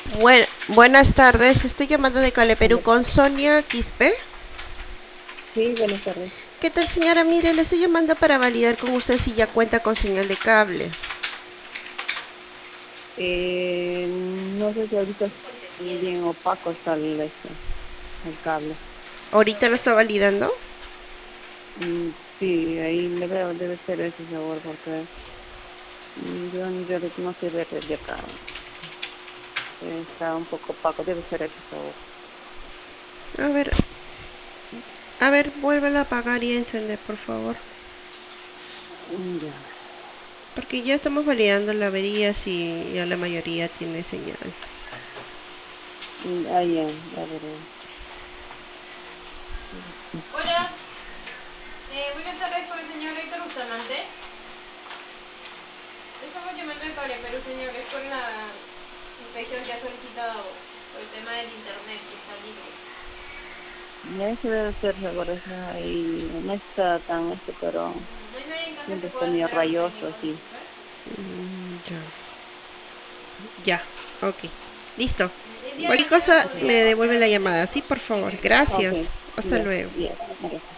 Buenas tardes, estoy llamando de Cale Perú Hola. con Sonia Quispe. Sí, buenas tardes. ¿Qué tal, señora? Mire, le estoy llamando para validar con usted si ya cuenta con señal de cable. No sé si ahorita es bien opaco está el cable. ¿Ahorita lo está validando? Sí, ahí le veo, debe ser ese sabor porque yo en realidad no sé ver de acá. Está un poco opaco, debe ser ese sabor. A ver, vuélvela a apagar y a encender, por favor. Ya. Porque ya estamos validando la avería si ya la mayoría tiene señal. Ya, ya veré. Hola, buenas tardes con el señor Héctor Bustamante. Estamos llamando de Cable Perú, señor, es por la inspección que ha solicitado por el tema del internet que está libre. Ya ese debe ser sabor, y no está tan pero ¿No hay nadie en casa que siempre está pueda medio atender a los rayoso técnicos de así. Super? Ya, ok. Listo. Cualquier cosa Ya. me devuelve la llamada, sí, por favor. Ok, Gracias. Hasta ya, luego. ya, ya.